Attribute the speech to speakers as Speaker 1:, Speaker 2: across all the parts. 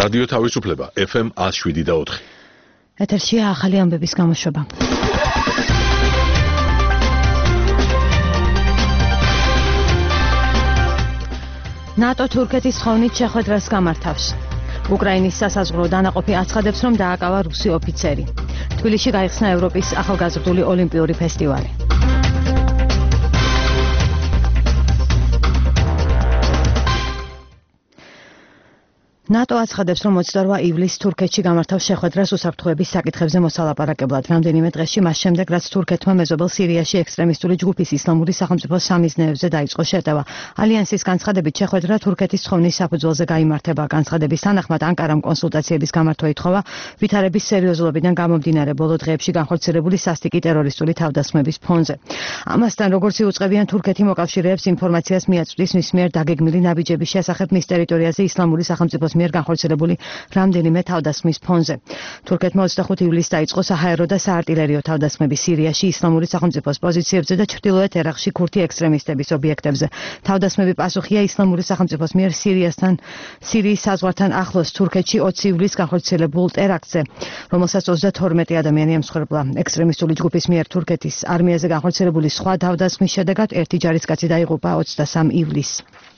Speaker 1: რადიო თავისუფლება FM 107.4.
Speaker 2: ეთერშია ახალი ამბების გამოშვება. ნატო თურქეთის თხოვნით შეხვედრას გამართავს. უკრაინის სასაზღვრო დანაყოფი აცხადებს, რომ დააკავა რუსი ოფიცერი. თბილისში გაიხსნა ევროპის ახალგაზრდული ოლიმპიური ფესტივალი. ნატო აცხადებს, რომ 28 ივლისს თურქეთში გამართავს შეხვედრას უსაფრთხოების საკითხებზე მოსალაპარაკებლად. რამდენიმე დღეში მას შემდეგ, რაც თურქეთმა მეზობელ სირიაში ექსტრემისტული ჯგუფის ისლამური სახელმწიფო სამიზნეებზე დაიწყო შეტევა. ალიანსის განცხადებით შეხვედრა თურქეთის თხოვნით საფუძველზე გაიმართება. განცხადების თანახმად ანკარამ კონსულტაციების გამართვა ითხოვა ვითარების სერიოზულობიდან გამომდინარე ბოლო დღეებში განხორციელებული სასტიკი ტერორისტული თავდასხმების ფონზე. ამასთან, როგორც იუწყებიან, თურქეთი მოკავშირეებს ინფორმაციას მიაწვდის მის მიერ დაგეგმილი ნაბიჯების შესახებ მის ტერიტორიაზე ისლამური სახელმწიფოს მიერ განხორციელებული რამდენიმე თავდასხმის ფონზე. თურქეთმა 25 ივლისს დაიწყო საჰაერო და საარტილერიო თავდასხმები სირიაში ისლამური სახელმწიფოს პოზიციებზე და ჩრდილოეთ ერაყში ქურთი ექსტრემისტების ობიექტებზე. თავდასხმები პასუხია ისლამური სახელმწიფოს მიერ სირიის საზღვართან ახლოს თურქეთში 20 ივლისს განხორციელებულ ტერაქტზე, რომელსაც 32 ადამიანი ემსხვერპლა. ექსტრემისტული ჯგუფის მიერ თურქეთის არმიაზე განხორციელებული სხვა თავდასხმის შედეგად ერთი ჯარისკაცი დაიღუპა 23 ივლისს.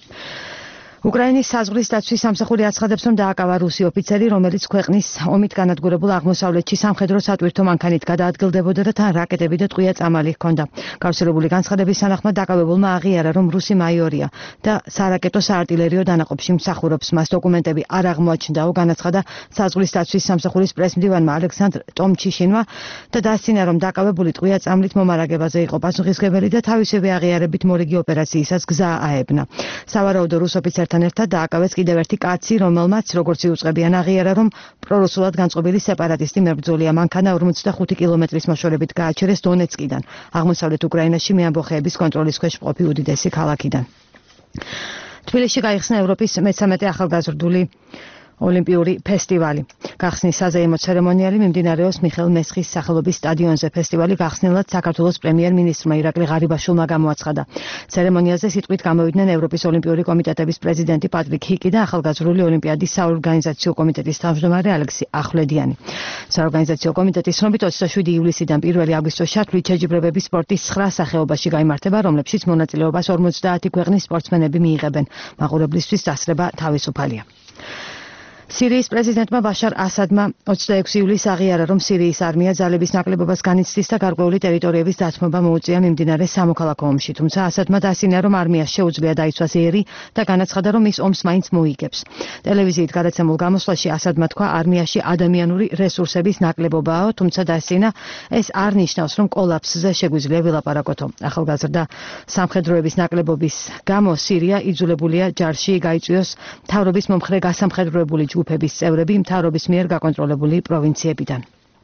Speaker 2: უკრაინის საზღვრის დაცვის სამსახური აცხადებს, რომ დააკავა რუსი ოფიცერი, რომელიც ქვეყნის ომით განადგურებულ აღმოსავლეთში სამხედრო სატვირთო მანქანით გადაადგილდებოდა და თან რაკეტები და ტყვია წამალი ჰქონდა. გავრცელებული განცხადების თანახმად დაკავებულმა აღიარა, რომ რუსი მაიორია და სარაკეტო საარტილერიო დანაყოფში მსახურობს. მას დოკუმენტები არ აღმოაჩნდაო, განაცხადა საზღვრის დაცვის სამსახურის პრესმდივანმა ალექსანდრ ტომჩიშინმა და დასცინა, რომ დაკავებული ტყვია წამლით მომარაგებაზე იყო პასუხისმგებელი და თავისივე აღიარებით მორიგი ოპერაციისას გზა აებნა. სავარაუდო რუს ოფიცერთან ერთად დააკავეს კიდევ ერთი კაცი, რომელმაც, როგორც იუწყებიან, აღიარა, რომ პრორუსულად განწყობილი სეპარატისტი მებრძოლია. მანქანა 45 კილომეტრის მოშორებით გააჩერეს დონეცკიდან, აღმოსავლეთ უკრაინაში მეამბოხეების კონტროლის ქვეშ მყოფი უდიდესი ქალაქიდან. თბილისში გაიხსნა ევროპის მე-13 ახალგაზრდული ოლიმპიური ფესტივალი. გახსნის საზეიმო ცერემონიალი მიმდინარეობს მიხეილ მესხის სახელობის სტადიონზე. ფესტივალი გახსნილად საქართველოს პრემიერ-მინისტრმა ირაკლი ღარიბაშვილმა გამოაცხადა. ცერემონიაზე სიტყვით გამოვიდნენ ევროპის ოლიმპიური კომიტეტების პრეზიდენტი პატრიკ ჰიკი და ახალგაზრდული ოლიმპიადის საორგანიზაციო კომიტეტის თავმჯდომარე ალექსი ახვლედიანი. საორგანიზაციო კომიტეტის ცნობით 27 ივლისიდან 1 აგვისტოს ჩათვლით შეჯიბრებები სპორტის 9 სახეობაში გაიმართება, რომლებშიც მონაწილეობას 50 ქვეყნის სპორტსმენები მიიღებენ. მაყურებლისთვის დასწრება თავისუფალია. სირიის პრეზიდენტმა ბაშარ ასადმა 26 ივლისს აღიარა, რომ სირიის არმია ძალების ნაკლებობას განიცდის და გარკვეული ტერიტორიების დათმობა მოუწია მიმდინარე სამოქალაქო ომში. თუმცა ასადმა დასცინა, რომ არმიას შეუძლია დაიცვას ერი და განაცხადა, რომ ის ომს მაინც მოიგებს. ტელევიზიით გადაცემულ გამოსვლაში ასადმა თქვა, არმიაში ადამიანური რესურსების ნაკლებობაა, თუმცა დასცინა, ეს არ ნიშნავს, რომ კოლაფსზე შეგვიძლია ვილაპარაკოთო. ახალგაზრდა სამხედროების ნაკლებობის გამო სირია იძულებულია ჯარში გაიწვიოს მთავრობის მომხრე გასამხედროებული ჯგუფების წევრები მთავრობის მიერ გაკონტროლებული პროვინციებიდან.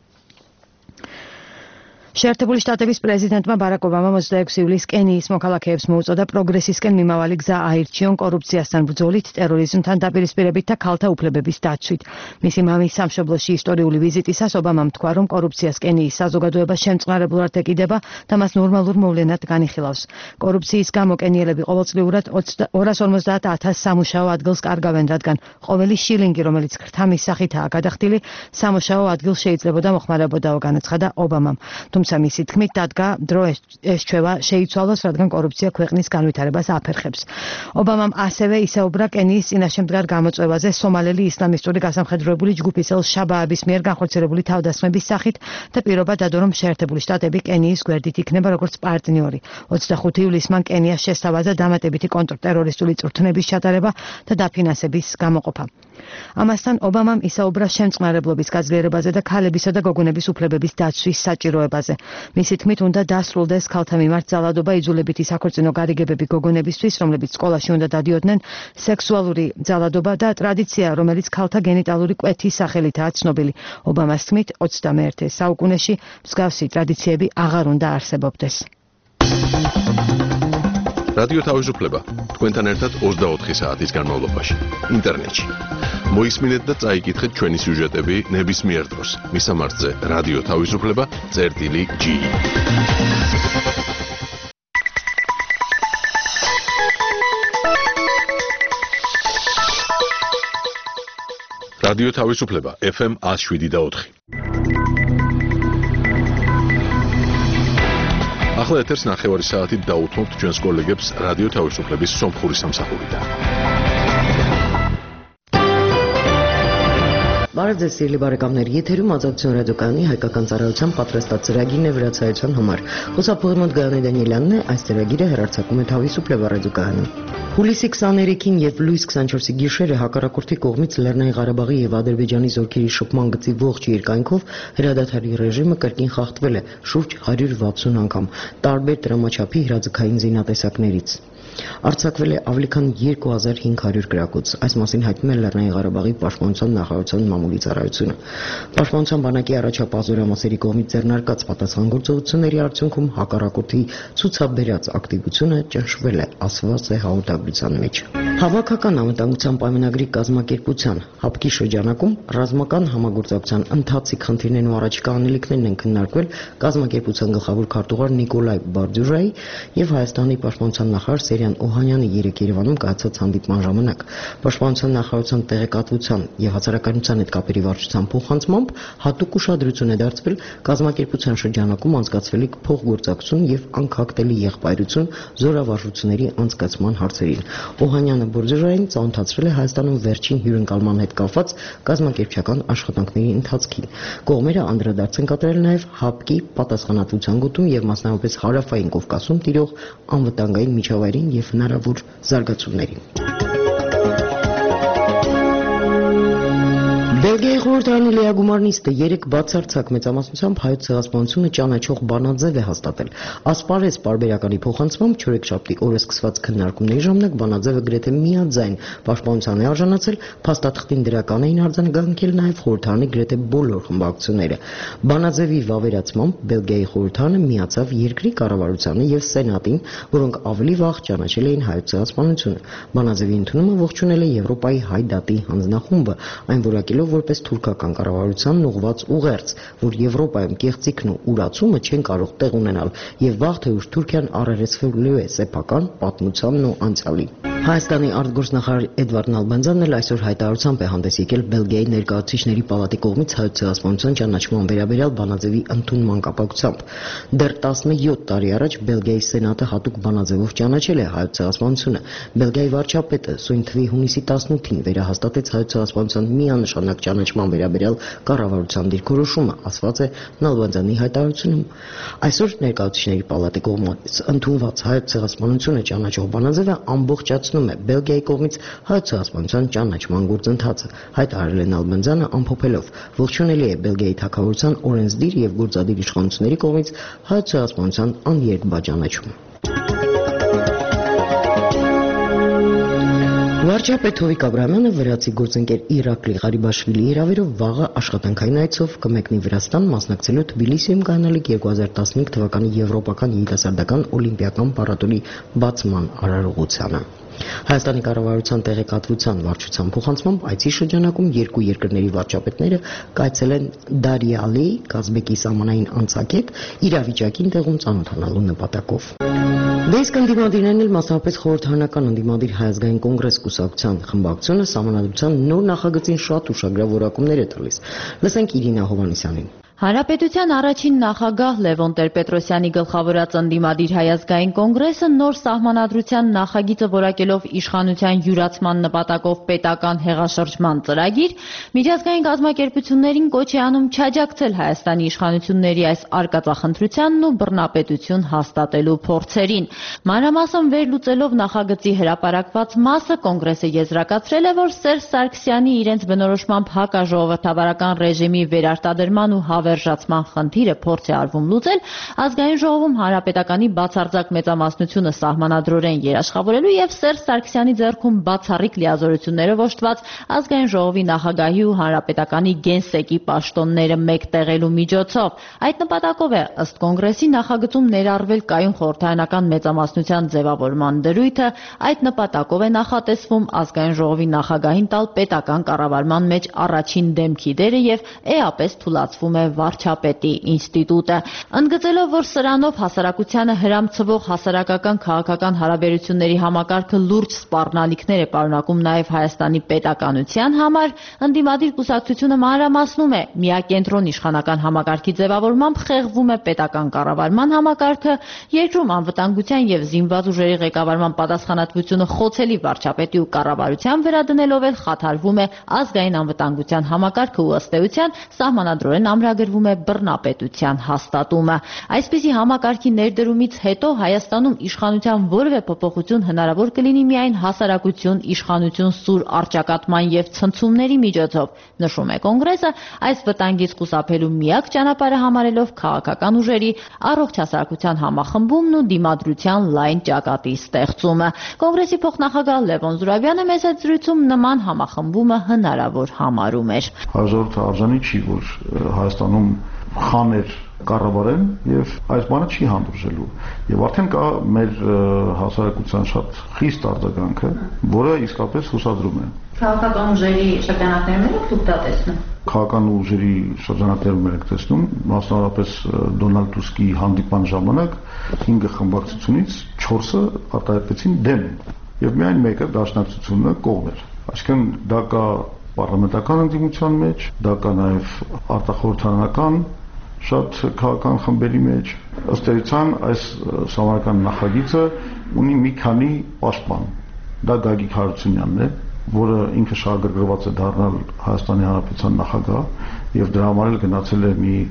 Speaker 2: შეერთებული შტატების პრეზიდენტმა ბარაკ ობამამ 26 ივლისს კენიის მოქალაქეებს მოუწოდა პროგრესისკენ მიმავალი გზა აირჩიონ კორუფციასთან ბრძოლით, ტერორიზმთან დაპირისპირებით და ქალთა უფლებების დაცვით. მისი მამის სამშობლოში ისტორიული ვიზიტისას ობამამ თქვა, რომ კორუფციას კენიის საზოგადოება შემწყნარებლად ეკიდება და მას ნორმალურ მოვლენად განიხილავს. კორუფციის გამო კენიელები ყოველწლიურად 250,000 სამუშაო ადგილს კარგავენ, რადგან ყოველი შილინგი, რომელიც ქრთამის სახითაა გადახდილი, სამუშაო ადგილს შეიძლებოდა მოხმარებოდაო, განაცხადა ობამამ. თუმცა მისი თქმით დადგა დრო ესჩევა შეიცვალოს, რადგან კორუფცია ქვეყნის განვითარებას აფერხებს. ობამამ ასევე ისაუბრა კენიის წინაშემდგარ გამოწვევაზე სომალელი ისლამისტური გასამხედროებული ჯგუფის ელ-შაბააბის მიერ განხორციელებული თავდასხმების სახით და პირობა დადო, რომ შეერთებული შტატები კენიის გვერდით იქნება როგორც პარტნიორი. 25 ივლისს მან კენიას შესთავაზა დამატებითი კონტრტერორისტული წვრთნების ჩატარება და დაფინანსების გამოყოფა. ამასთან ობამამ ისაუბრა შემწყნარებლობის გაძლიერებაზე და ქალებისა და გოგონების უფლებების დაცვის საჭიროებაზე. მისი თქმით, უნდა დასრულდეს ქალთა მიმართ ძალადობა, იძულებითი საქორწინო გარიგებები გოგონებისთვის, რომლებიც სკოლაში უნდა დადიოდნენ, სექსუალური ძალადობა და ტრადიცია, რომელიც ქალთა გენიტალური კვეთის სახელითაა ცნობილი. ობამას თქმით, 21 საუკუნეში მსგავსი ტრადიციები აღარ უნდა არსებობდეს.
Speaker 1: რადიო თავისუფლება თქვენთან ერთად 24 საათის განმავლობაში ინტერნეტში. მოისმინეთ და წაიკითხეთ ჩვენი სიუჟეტები ნებისმიერ დროს. მისამართზე რადიო თავისუფლება.g. რადიო თავისუფლება FM 107.4. ახლა ეთერს ნახევარი საათით დაუთმობთ ჩვენს კოლეგებს რადიო თავისუფლების სომხური სამსახურიდან.
Speaker 3: Բարև սիրելի բարեկամներ, եթերում ազատություն ռադիոկայանի հայկական ծառայության պատրաստած ծրագիրն է վրացայության համար։ Խոսափողի մոտ Գայանե Դանիելյանն է, այս ծրագիրը հեռարձակում է Თავისუფლება ռադիոկայանում։ Հուլիսի 23-ին եւ լույս 24-ի գիշերը հակառակորդի կողմից Լեռնային Ղարաբաղի եւ Ադրբեջանի զորքերի շփման գծի ողջ երկայնքով հրադադարի ռեժիմը կրկին խախտվել է շուրջ 160 անգամ, տարբեր դրամաչափի հրաձգային զինատեսակներից։ Արձակվել է ավելի քան 2500 գրակոց։ Այս մասին հայտնում է Լեռնային Ղարաբաղի պաշտպանության նախարարության մամուլի ծառայությունը։ Պաշտպանության բանակի առաջապահ զորամասերի կողմից ձեռնարկած պատասխանատվությունների արդյունքում հակառակորդի ցուցաբերած ակտիվությունը ճնշվել է, ասված է հաղորդագրության մեջ։ Հավաքական անվտանգության պայմանագրի կազմակերպության ՀԱՊԿ-ի շրջանակում ռազմական համագործակցության ընթացիկ խնդիրներն ու առաջիկա անելիքներն են քննարկվել կազմակերպության գլխավոր քարտուղար Նիկոլայ Բարդյուժայի եւ Հայաստանի պաշտպանության նախարար Սերյան Օհանյանի երեկ Երևանում կայացած հանդիպման ժամանակ պաշտպանության նախարարության տեղեկատվության եւ հասարակայնության հետ կապերի վարչության փոխանցմամբ հատուկ ուշադրություն է դարձվել կազմակերպության շրջանակում անցկացվելիք փոխգործակցություն եւ անկախտելի եղբայրություն զորավարժությունների անցկացման հարցերին։ Օհանյանը Բարդյուժային ծանոթացրել է Հայաստանում վերջին հյուրընկալման հետ կապված կազմակերպչական աշխատանքների ընթացքին։ Կողմերը անդրադարձ են կատարել նաեւ ՀԱՊԿ-ի պատասխանատվության գոտում եւ մասնավորապես հարավային Կովկասում տիրող անվտանգային միջավայրին եւ հնարավոր զարգացումներին։ Բելգիայի խորհրդարանի լիագումարնիստը երեք բացարձակ մեծամասնությամբ հայոց ցեղասպանությունը ճանաչող բանաձև է հաստատել։ Ասպարեզ պարբերականի փոխանցմամբ չորեքշաբթի օրը սկսված քննարկումների ժամանակ բանաձևը գրեթե միաձայն պաշտպանության է արժանացել, փաստաթղթին դրական էին արձագանքել նաև խորհրդարանի գրեթե բոլոր խմբակցությունները։ Բանաձևի վավերացմամբ Բելգիայի խորհրդարանը միացավ երկրի կառավարությանը եւ սենատին, որոնք ավելի վաղ ճանաչել էին հայոց ցեղասպանությունը։ Բանաձևի ընդունումը ողջունել է Եվրոպայի հայ դատի հանձնախումբը, այն որակելով որպես թուրքական կառավարությանն ուղղված ուղերձ, որ Եվրոպայում կեղծիքն ու ուրացումը չեն կարող տեղ ունենալ եւ վաղ թե ուշ Թուրքիան առերեսվելու է սեփական պատմությանն ու անցյալին։ Հայաստանի արտգործնախարար Էդվարդ Նալբանդյանն էլ այսօր հայտարարությամբ է հանդես եկել Բելգիայի ներկայացուցիչների պալատի կողմից հայոց ցեղասպանության ճանաչման վերաբերյալ բանաձևի ընդունման կապակցությամբ։ Դեռ 17 տարի առաջ Բելգիայի սենատը հատուկ բանաձևով ճանաչել է հայոց ցեղասպանությունը։ Բելգիայի վարչապետը սույն թվի հունիսի 18-ին վերահաստատեց հայոց ցեղասպանության միանշանակ ճանաչման վերաբերյալ կառավարության դիրքորոշումը, ասված է Նալբանդյանի հայտարարությունում։ Այսօր ներկայացուցիչների պալատի կողմից ընդունված հայոց ցեղասպանությունը ճանաչող բանաձևը ամբողջացնում է Բելգիայի կողմից հայոց ցեղասպանության ճանաչման գործընթացը, հայտարարել է Նալբանդյանը ամփոփելով. ողջունելի է Բելգիայի թագավորության օրենսդիր եւ գործադիր իշխանությունների կողմից հայոց ցեղասպանության աներկբա ճանաչումը։ Վարչապետ Հովիկ Աբրահամյանը վրացի գործընկեր Իրակլի Ղարիբաշվիլիի հրավերով վաղը աշխատանքային այցով կմեկնի Վրաստան մասնակցելու Թբիլիսիում կայանալիք 2015 թվականի Եվրոպական երիտասարդական օլիմպիական փառատոնի բացման արարողությանը։ Հայաստանի կառավարության տեղեկատվության վարչության փոխանցմամբ այցի շրջանակում երկու երկրների վարչապետները կայցել են Դարիալի Կազբեկի սահմանային անցակետ իրավիճակին տեղում ծանոթանալու նպատակով։ Դեսկ ընդդիմադիրներն էլ մասնավորապես խորհրդարանական ընդդիմադիր Հայազգային կոնգրես կուսակցության խմբակցությունը սահմանադրության նոր նախագծին շատ ուշագրավ որակումներ է տալիս։ Լսենք Իրինա Հովհաննիսյանին։
Speaker 4: Հանրապետության առաջին նախագահ Լևոն Տեր-Պետրոսյանի գլխավորած ընդդիմադիր Հայազգային կոնգրեսը նոր սահմանադրության նախագիծը որակելով իշխանության յուրացման նպատակով պետական հեղաշրջման ծրագիր, միջազգային կազմակերպություններին կոչ է անում չաջակցել Հայաստանի իշխանությունների այս արկածախնդրությանն ու բռնապետություն հաստատելու փորձերին։ Մանրամասն վերլուծելով նախագծի հրապարակված մասը, կոնգրեսը եզրակացրել է, որ Սերժ Սարգսյանի իրենց բնորոշմամբ հակաժողովրդավարական ռեժիմի վերարտադրման ու հավերժացման խնդիրը փորձ է արվում լուծել ազգային ժողովում հանրապետականի բացարձակ մեծամասնությունը սահմանադրորեն երաշխավորելու եւ Սերժ Սարգսյանի ձեռքում բացառիկ լիազորություններով օժտված ազգային ժողովի նախագահի ու հանրապետականի գենսեկի պաշտոնները մեկտեղելու միջոցով։ Այդ նպատակով է ըստ կոնգրեսի նախագծում ներառվել կայուն խորհրդարանական մեծամասնության ձևավորման դրույթը, այդ նպատակով է նախատեսվում ազգային ժողովի նախագահին տալ պետական կառավարման մեջ առաջին դեմքի դերը եւ էապես թուլացվում է վարչապետի ինստիտուտը։ Ընդգծելով, որ սրանով հասարակությանը հրամցվող հասարակական քաղաքական հարաբերությունների համակարգը լուրջ սպառնալիքներ է պարունակում նաև Հայաստանի պետականության համար, ընդդիմադիր կուսակցությունը մանրամասնում է, միակենտրոն իշխանական համակարգի ձևավորմամբ խեղվում է պետական կառավարման համակարգը, երկրում անվտանգության և զինված ուժերի ղեկավարման պատասխանատվությունը խոցելի վարչապետի ու կառավարության վրա դնելով էլ խաթարվում է ազգային անվտանգության համակարգը ու ըստ էության սահմանադրորեն ամրագրվում է բռնապետության հաստատումը։ Այսպիսի համակարգի ներդրումից հետո Հայաստանում իշխանության որևէ փոփոխություն հնարավոր կլինի միայն հասարակություն, իշխանություն սուր առճակատման և ցնցումների միջոցով, նշում է կոնգրեսը, այս վտանգից խուսափելու միակ ճանապարհը համարելով քաղաքական ուժերի առողջ հասարակության համախմբումն ու դիմադրության լայն ճակատի ստեղծումը։ Կոնգրեսի փոխնախագահ Լևոն Զուրաբյանը մեծ զրույցում նման համախմբումը հնարավոր համարում էր։
Speaker 5: Հաջորդ արժանի չի, որ Հայաստանում խաներ կառավարեն եւ այս բանը չի հանդուրժելու եւ արդեն կա մեր հասարակության շատ խիստ արձագանքը, որը իսկապես հուսադրում է։
Speaker 4: Քաղաքական ուժերի շրջանակներում եք դուք դա տեսնում։
Speaker 5: Քաղաքական ուժերի շրջանակներում եք տեսնում, մասնավորապես Դոնալդ Տուսկի հանդիպման ժամանակ 5 խմբակցությունից 4-ը արտահայտվեցին դեմ եւ միայն մեկը դաշնակցությունը կողմ էր։ Այսինքն դա կա պարլամենտական ընդդիմության մեջ, դա կա նաեւ արտախորհրդարանական շատ քաղաքական խմբերի մեջ։ Ըստ էության այս համանական նախագիծը ունի մի քանի պաշտպան։ Դա Գագիկ Հարությունյանն է, որը ինքը շահագրգռված է դառնալ Հայաստանի Հանրապետության նախագահ եւ դրա համար էլ գնացել է մի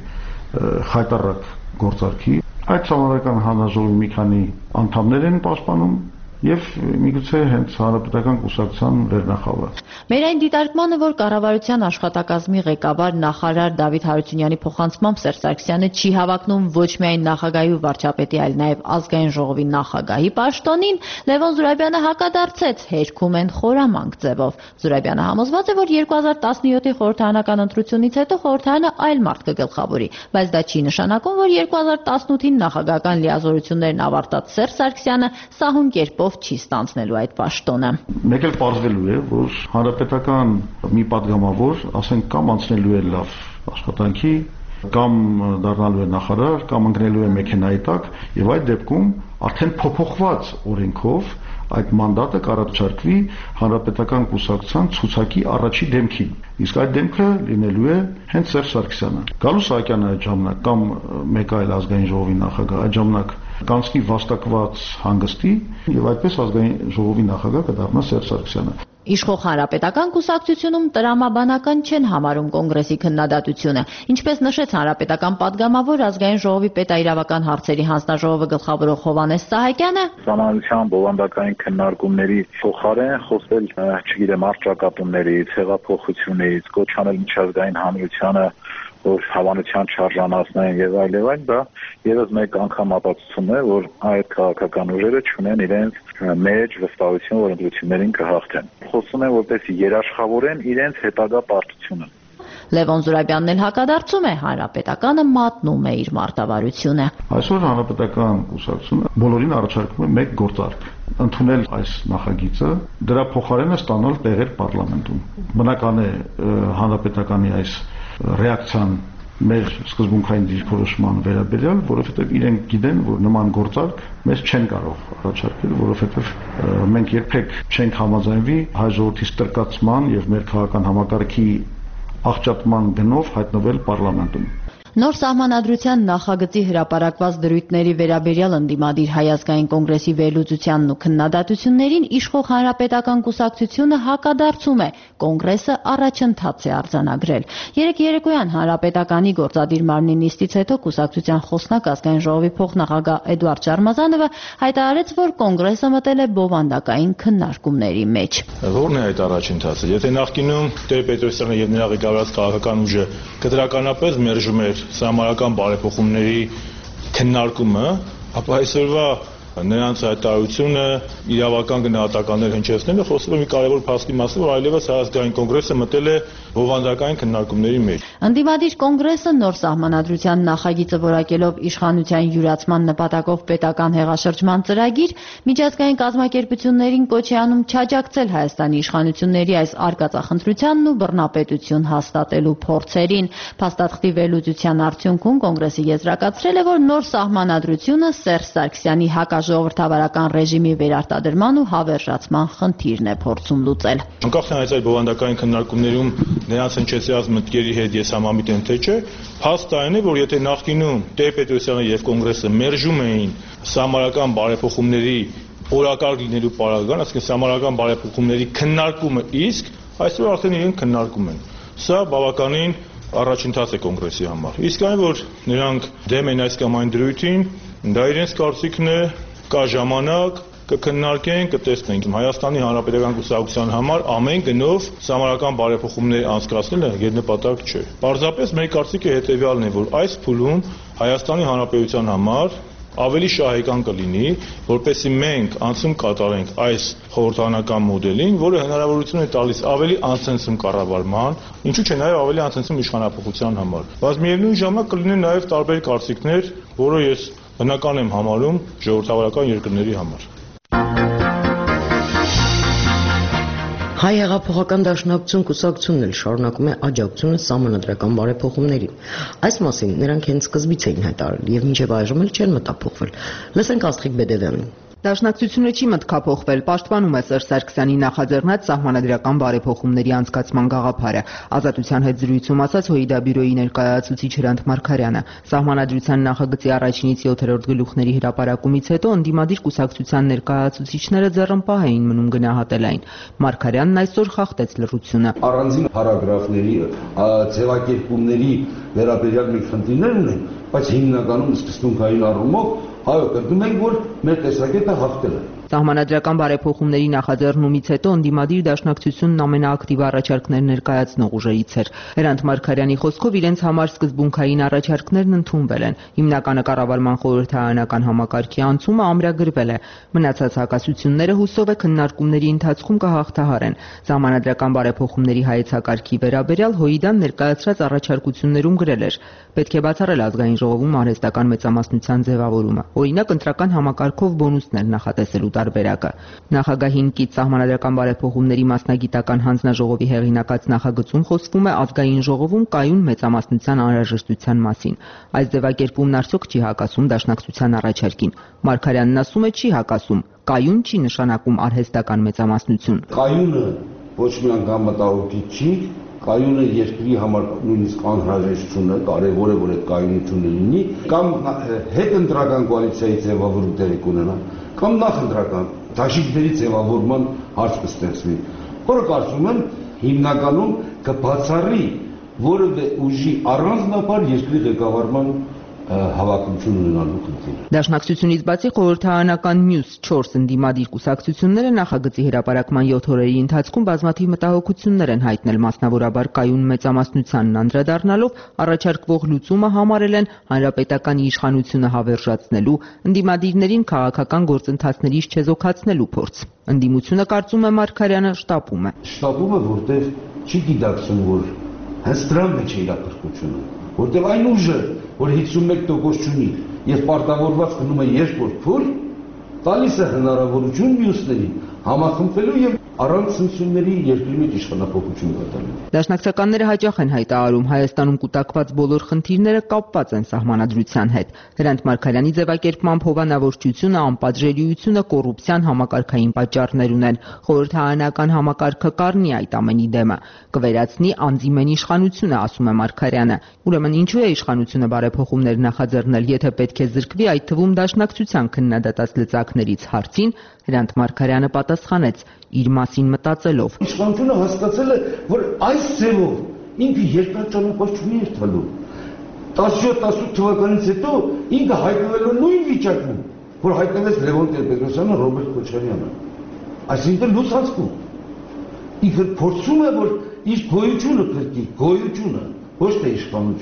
Speaker 5: խայտառակ գործարքի։ Այդ համանական հանրաժողովի մի քանի անդամներ են պաշտպանում եւ միգուցե հենց հանրապետական կուսակցության վերնախավը։
Speaker 4: Մեր այն դիտարկմանը, որ կառավարության աշխատակազմի ղեկավար նախարար Դավիթ Հարությունյանի փոխանցմամբ Սերժ Սարգսյանը չի հավակնում ոչ միայն նախագահի ու վարչապետի, այլ նաեւ ազգային ժողովի նախագահի պաշտոնին, Լևոն Զուրաբյանը հակադարձեց հերքում են խորամանկ ձևով։ Զուրաբյանը համոզված է, որ 2017-ի խորհրդարանական ընտրությունից հետո խորհրդարանը այլ մարդ կգլխավորի, բայց դա չի նշանակում, որ 2018-ին նախագահական լիազորություններն ավարտած Սերժ Սարգսյանը սահուն կերպով չի ստանձնելու այդ պաշտոնը։
Speaker 5: Մեկ էլ պարզվելու է, որ հանրապետական մի падգամավոր, ասենք, կամ անցնելու է լավ աշխատանքի, կամ դառնալու է նախարար, կամ ընկնելու է մեքենայի տակ, եւ այդ դեպքում արդեն փոփոխված օրենքով այդ մանդատը կառաջարկվի հանրապետական կուսակցության ցուցակի առաջի դեմքին։ Իսկ այդ դեմքը լինելու է հենց Սերժ Սարգսյանը։ Գալու Սահակյանը այդ ժամանակ կամ մեկ այլ ազգային ժողովի նախագահ այդ ժամանակ կանցնի վաստակված հանգստի եւ այդպես ազգային ժողովի նախագահ կդառնա Սերժ Սարգսյանը։
Speaker 4: Իշխող հանրապետական կուսակցությունում տրամաբանական չեն համարում կոնգրեսի քննադատությունը։ Ինչպես նշեց հանրապետական падգամավոր ազգային ժողովի պետաիրավական հարցերի հանձնաժողովը գլխավորող Հովհաննես Սահակյանը,
Speaker 6: Սահմանադրության բովանդակային քննարկումների փոխարեն խոսել, չգիտեմ, առճակատումներից, հեղափոխությունից, կոչ անել միջազգային հանրությանը, որ հավանության չարժանացնեն եւ այլն, դա եւս մեկ անգամ ապացուցում է, որ այդ քաղաքական ուժերը չունեն իրենց մեջ վստահություն, որ ընտրություններին կհաղթեն։ Խոսում են, որպես երաշխավորեն իրենց հետագա պարտությունը։
Speaker 4: Լևոն Զուրաբյանն էլ հակադարձում է, հանրապետականը մատնում է իր մարտավարությունը։
Speaker 5: Այսօր հանրապետական կուսակցությունը բոլորին առաջարկում է մեկ գործարք՝ ընդունել այս նախագիծը, դրա փոխարենը ստանալ տեղեր պարլամենտում։ Բնական է հանրապետականի այս ռեակցիան մեր սկզբունքային դիրքորոշման վերաբերյալ, որովհետև իրենք գիտեն, որ նման գործարք մեզ չեն կարող առաջարկել, որովհետև մենք երբեք չենք համաձայնվի հայ ժողովրդի ստրկացման եւ մեր քաղաքական համակարգի աղճատման գնով հայտնվել պարլամենտում։
Speaker 4: Նոր սահմանադրության նախագծի հրապարակված դրույթների վերաբերյալ ընդդիմադիր Հայ ազգային կոնգրեսի վերլուծությանն ու քննադատություններին իշխող հանրապետական կուսակցությունը հակադարձում է, կոնգրեսը առաջընթաց է արձանագրել։ Երեկ երեկոյան հանրապետականի գործադիր մարմնի նիստից հետո կուսակցության խոսնակ ազգային ժողովի փոխնախագահ Էդուարդ Շարմազանովը հայտարարեց, որ կոնգրեսը մտել է բովանդակային քննարկումների մեջ։
Speaker 7: Որն է այդ առաջընթացը։ Եթե նախկինում Տեր-Պետրոսյանը եւ նրա ղեկավարած քաղաքական ուժը կտրականապես մերժում էր սահմանական բարեփոխումների քննարկումը, ապա այսօրվա նրանց հայտարարությունը իրավական գնահատականներ հնչեցնելը խոսում է մի կարևոր փաստի մասին, որ այլևս Հայազգային կոնգրեսը մտել է բովանդակային քննարկումների մեջ։
Speaker 4: Ընդդիմադիր կոնգրեսը նոր սահմանադրության նախագիծը որակելով իշխանության յուրացման նպատակով պետական հեղաշրջման ծրագիր, միջազգային կազմակերպություններին կոչ է անում չաջակցել Հայաստանի իշխանությունների այս արկածախնդրությանն ու բռնապետություն հաստատելու փորձերին։ Փաստաթղթի վերլուծության արդյունքում կոնգրեսը եզրակացրել է, որ նոր սահմանադրությունը Սերժ Սարգսյանի հակաժողովրդավարական ռեժիմի վերարտադրման ու հավերժացման խնդիրն է փորձում լուծել։
Speaker 7: Անկախ նրանից այդ բովանդակային քննարկումներում նրանց հնչեցրած մտքերի հետ ես համամիտ եմ թե չէ, փաստը այն է, որ եթե նախկինում Տեր-Պետրոսյանը եւ կոնգրեսը մերժում էին սահմանական բարեփոխումների օրակարգ լինելու պարագան, այսինքն սահմանական բարեփոխումների քննարկումը իսկ այսօր արդեն իրենք քննարկում են։ Սա բավականին առաջընթաց է կոնգրեսի համար։ Իսկ այն, որ նրանք դեմ են այս կամ այն դրույթին, դա իրենց կարծիքն է, կա ժամանակ, կքննարկենք, կտեսնենք։ Հայաստանի Հանրապետական կուսակցության համար ամեն գնով սահմանական բարեփոխումներ անցկացնելը ետնպատակ չէ։ Պարզապես մեր կարծիքը հետևյալն է, որ այս փուլում Հայաստանի Հանրապետության համար ավելի շահեկան կլինի, որպեսզի մենք անցում կատարենք այս խորհրդարանական մոդելին, որը հնարավորություն է տալիս ավելի անցնցում կառավարման, ինչու՞ չէ նաև ավելի անցնցում իշխանապողության համար։ Բայց միևնույն ժամանակ կլինեն նաև տարբեր կարծիքներ, որը ես բնական եմ համարում ժողովրդավարական երկրների համար։
Speaker 3: Հայ հեղափոխական դաշնակցություն կուսակցությունն էլ շարունակում է աջակցությունը սահմանադրական բարեփոխումներին։ Այս մասին նրանք հենց սկզբից էին հայտարարել եւ մինչեւ այժմ էլ չեն մտափոխվել։ Լսենք Աստղիկ Բեդևյանին։
Speaker 8: Դաշնակցությունը չի մտքափոխվել, պաշտպանում է Սերժ Սարգսյանի նախաձեռնած սահմանադրական բարեփոխումների անցկացման գաղափարը։ Ազատության հետ զրույցում ասաց ՀՅԴ բյուրոյի ներկայացուցիչ Հրանտ Մարգարյանը։ Սահմանադրության նախագծի առաջինից 7-րդ գլուխների հրապարակումից հետո ընդդիմադիր կուսակցության ներկայացուցիչները ձեռնպահ էին մնում գնահատել այն։ Մարգարյանն այսօր խախտեց լռությունը։
Speaker 9: Առանձին պարագրաֆների, ձևակերպումների վերաբերյալ մի խնդիրներ ունեն, բայց հիմնականում սկզբունքային առումով այո, կրկնում ենք, որ մեր տեսակետը հաղթել է։
Speaker 8: Սահմանադրական բարեփոխումների նախաձեռնումից հետո ընդդիմադիր դաշնակցությունն ամենաակտիվ առաջարկներ ներկայացնող ուժերից էր։ Հրանտ Մարգարյանի խոսքով իրենց համար սկզբունքային առաջարկներն ընդունվել են։ Հիմնականը կառավարման խորհրդարանական համակարգի անցումը ամրագրվել է։ Մնացած հակասությունները հուսով է քննարկումների ընթացքում կհաղթահարեն։ Սահմանադրական բարեփոխումների հայեցակարգի վերաբերյալ ՀՅԴ-ն ներկայացրած առաջարկություններում գրել էր. պետք է բացառել ազգային ժողովում արհեստական մեծամասնության ձևավորումը։ Օրինակ, ընտրական համակարգով բոնուսներ նախատեսելու տարբերակը։ Նախագահին կից սահմանադրական բարեփոխումների մասնագիտական հանձնաժողովի հեղինակած նախագծում խոսվում է ազգային ժողովում կայուն մեծամասնության անհրաժեշտության մասին։ Այս ձևակերպումն արդյոք չի հակասում դաշնակցության առաջարկին։ Մարգարյանն ասում է, չի հակասում։ Կայուն չի նշանակում արհեստական մեծամասնություն։
Speaker 9: Կայունը ոչ մի անգամ մտահոգիչ չի, կայունը երկրի համար նույնիսկ անհրաժեշտություն է, կարևոր է, որ այդ կայունությունը լինի, կամ հետընտրական կոալիցիայի ձևավորում տեղի կունենա, կամ նախընտրական դաշինքների ձևավորման հարց կստեղծվի, որը կարծում եմ հիմնականում կբացառի որևէ ուժի առանձնապես երկրի ղեկավարման հավակնություն ունենալու խնդիր։
Speaker 8: Դաշնակցությունից բացի խորհրդարանական մյուս 4 ընդդիմադիր կուսակցությունները նախագծի հրապարակման 7 օրերի ընթացքում բազմաթիվ մտահոգություններ են հայտնել, մասնավորաբար կայուն մեծամասնությանն անդրադառնալով առաջարկվող լուծումը համարել են հանրապետականի իշխանությունը հավերժացնելու, ընդդիմադիրներին քաղաքական գործընթացներից չեզոքացնելու փորձ։ Ընդդիմությունը, կարծում է Մարգարյանը, շտապում է։
Speaker 9: Շտապում է, որտեղ չի գիտակցում, որ հենց դրան մեջ է իր ապրկությունը, որտեղ այն ուժը, որ 51% չունի եւ պարտավորված գնում է երկրորդ փուլ, տալիս է հնարավորություն մյուսներին համախմբվելու եւ առանց ցնցումների երկրի մեջ իշխանապողություն կատարելու։
Speaker 8: Դաշնակցականները հաճախ են հայտարարում, Հայաստանում կուտակված բոլոր խնդիրները կապված են սահմանադրության հետ։ Հրանտ Մարգարյանի ձևակերպմամբ հովանավորչությունը, անպատժելիությունը, կոռուպցիան համակարգային պատճառներ ունեն։ Խորհրդարանական համակարգը կառնի այդ ամենի դեմը, կվերացնի անձիմեն իշխանությունը, ասում է Մարգարյանը։ Ուրեմն ինչու է իշխանությունը բարեփոխումներ նախաձեռնել, եթե պետք է զրկվի այդ թվում դաշնակցության քննադատած լծակներից հարցին, Հրանտ Մարգարյանը պատասխանեց իր մասին մտածելով։
Speaker 9: Իշխանությունը հասկացել է, որ այս ձևով ինքը երկար ճանապարհ չունի երթալու։ 17-18 թվականից հետո ինքը հայտնվելու նույն վիճակում, որ հայտնվեց Լևոն Տեր-Պետրոսյանը, Ռոբերտ Քոչարյանը։ Այսինքն լուսանցքում։ Ինքը փորձում է, որ իր գոյությունը փրկի, գոյությունը, ոչ թե իշխանությունը։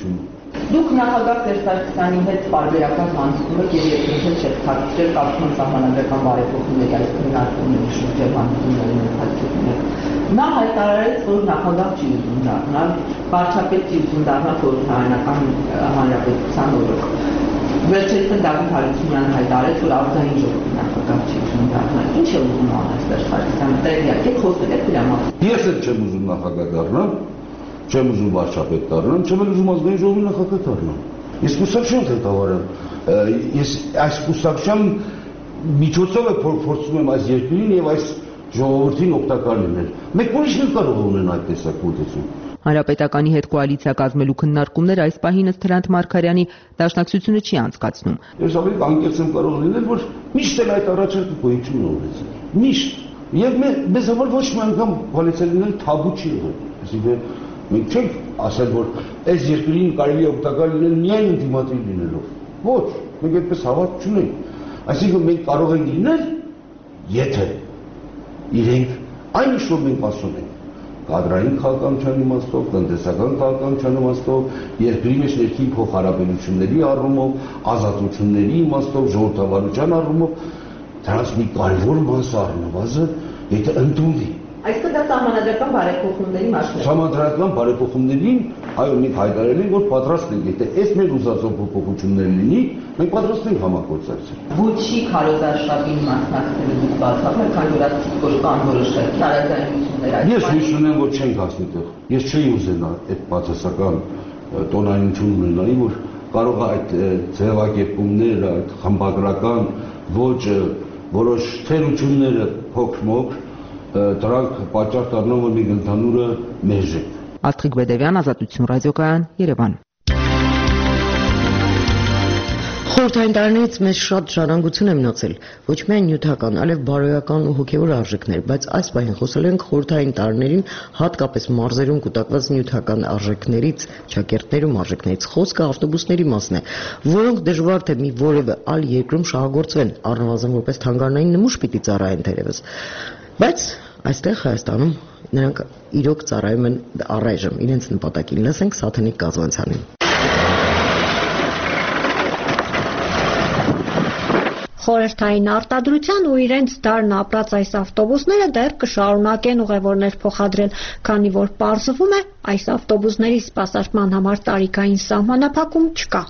Speaker 8: Դուք նախագահ Սերժ Սարգսյանի հետ պարբերական հանդիպում եք եւ երբեք չեք թաքցրել կապիտալ սահմանադրական բարեփոխումների այս քննարկումների շուրջ հանդիպումների ընթացքում։ Նա հայտարարեց, որ նախագահ չի ուզում դառնալ, վարչապետ չի ուզում դառնալ խորհրդարանական հանրապետության օրոք։ Վերջերս Դավիթ Հարությունյանը հայտարարեց, որ ազգային ժողովի նախագահ չի ուզում դառնալ։ Ինչ է ուզում անել Սերժ Սարգսյանը, տեղյակ եք, խոսել եք դրա մասին։
Speaker 9: Ես էլ չեմ ուզում նախագահ դառնալ, չեմ ուզում վարչապետ դառնալ, չեմ ուզում ազգային ժողովի նախագահ դառնալ։ Ես կուսակցության ղեկավարը, ես այս կուսակցության միջոցով փորձում եմ այս երկրին եւ այս ժողովրդին օգտակար լինել։ Մենք ուրիշ չենք կարող ունենալ այդ տեսակ մոտեցում։
Speaker 8: Հանրապետականի հետ կոալիցիա կազմելու քննարկումներ այս պահին ըստ Հրանտ Մարգարյանի դաշնակցությունը չի անցկացնում։
Speaker 9: Ես ավելի անկեղծ եմ կարող լինել, որ միշտ էլ այդ առաջարկը գոյություն ունեցել։ Միշտ։ Եվ մեզ համար ոչ մի անգամ կոալիցիա լինել թաբու չի եղել։ Այսինքն մենք չենք ասել, որ այս երկրին կարելի է օգտակար լինել միայն ինտիմատիվ լինելով։ Ոչ, մենք այդպես հավատ չունենք։ Այսինքն մենք կարող ենք լինել, եթե իրենք այն ինչ որ մենք ասում ենք, կադրային քաղաքականության իմաստով, տնտեսական քաղաքականության իմաստով, երկրի մեջ ներքին փոխհարաբերությունների առումով, ազատությունների իմաստով, ժողովրդավարության առումով, դրանց մի կարևոր մասը առնվազն, եթե ընդունվի։
Speaker 8: Այսինքն դա սահմանադրական բարեփոխումների մասն է։
Speaker 9: Սահմանադրական բարեփոխումներին, այո, մենք հայտարարել ենք, որ պատրաստ ենք, եթե այս մեր ուզածով փոփոխություններ լինի, մենք պատրաստ ենք համագործակցել։
Speaker 8: Ոչի քարոզարշավին մասնակցելու դուք բացառում, քանի որ ասացիք, որ կան որոշ քարոզարշավներ։
Speaker 9: Ես հույս ունեմ, որ չենք հասնի տեղ։ Ես չէի ուզենա այդ բացասական տոնայնություն ունենայի, որ կարող է այդ ձևակերպումները, այդ խմբագրական ոճը, որոշ թերությունները փոքր-մոքր դրանք պատճառ դառնան, որ մենք ընդհանուրը մերժենք։
Speaker 8: Աստղիկ Բեդևյան, Ազատություն ռադիոկայան, Երևան։
Speaker 3: Խորհրդային տարիներից մեզ շատ ժառանգություն է մնացել, ոչ միայն նյութական, այլև բարոյական ու հոգևոր արժեքներ, բայց այս պահին խոսել ենք խորհրդային տարիներին հատկապես մարզերում կուտակված նյութական արժեքներից, ճակերտներում արժեքներից, խոսքը ավտոբուսների մասն է, որոնք դժվար թե մի որևէ այլ երկրում շահագործվեն, առնվազն որպես թանգարանային նմուշ պիտի ծառայեն թերևս։ Բայց այստեղ Հայաստանում նրանք իրոք ծառայում են առայժմ իրենց նպատակին։ Լսենք Սաթենիկ Կազմանցյանին։
Speaker 10: Խորհրդային արտադրության ու իրենց դարն ապրած այս ավտոբուսները դեռ կշարունակեն ուղևորներ փոխադրել, քանի որ պարզվում է, այս ավտոբուսների սպասարկման համար տարիքային սահմանափակում չկա։